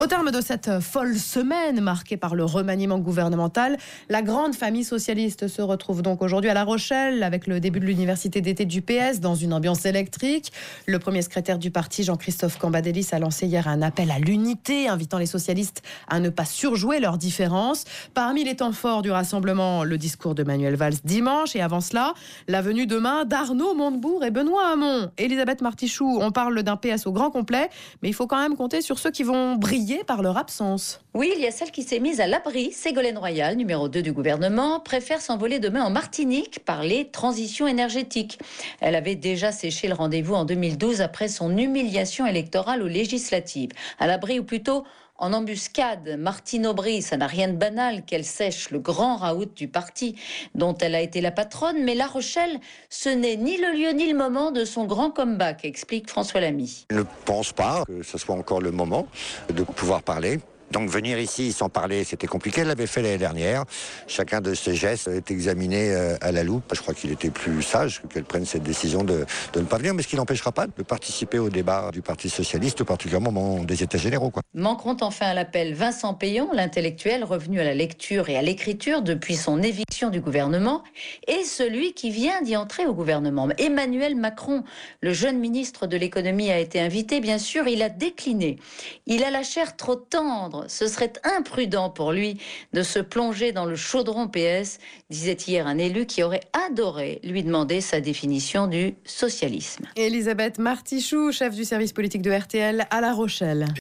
Au terme de cette folle semaine marquée par le remaniement gouvernemental, la grande famille socialiste se retrouve donc aujourd'hui à La Rochelle avec le début de l'université d'été du PS dans une ambiance électrique. Le premier secrétaire du parti, Jean-Christophe Cambadélis, a lancé hier un appel à l'unité, invitant les socialistes à ne pas surjouer leurs différences. Parmi les temps forts du rassemblement, le discours de Manuel Valls dimanche et avant cela, la venue demain d'Arnaud Montebourg et Benoît Hamon. Elisabeth Martichoux, on parle d'un PS au grand complet, mais il faut quand même compter sur ceux qui vont briller par leur absence. Oui, il y a celle qui s'est mise à l'abri. Ségolène Royal, numéro 2 du gouvernement, préfère s'envoler demain en Martinique parler transition énergétique. Elle avait déjà séché le rendez-vous en 2012 après son humiliation électorale aux législatives. À l'abri ou plutôt en embuscade, Martine Aubry, ça n'a rien de banal qu'elle sèche le grand raout du parti dont elle a été la patronne, mais La Rochelle, ce n'est ni le lieu ni le moment de son grand comeback, explique François Lamy. Je ne pense pas que ce soit encore le moment de pouvoir parler. Donc venir ici sans parler, c'était compliqué. Elle l'avait fait l'année dernière. Chacun de ses gestes est examiné à la loupe. Je crois qu'il était plus sage qu'elle prenne cette décision de ne pas venir, mais ce qui n'empêchera pas de participer au débat du Parti socialiste, particulièrement au moment des États généraux. Manqueront enfin à l'appel Vincent Payon, l'intellectuel revenu à la lecture et à l'écriture depuis son éviction du gouvernement, et celui qui vient d'y entrer au gouvernement. Emmanuel Macron, le jeune ministre de l'économie, a été invité, bien sûr, il a décliné. Il a la chair trop tendre. Ce serait imprudent pour lui de se plonger dans le chaudron PS, disait hier un élu qui aurait adoré lui demander sa définition du socialisme. Elisabeth Martichoux, chef du service politique de RTL à La Rochelle.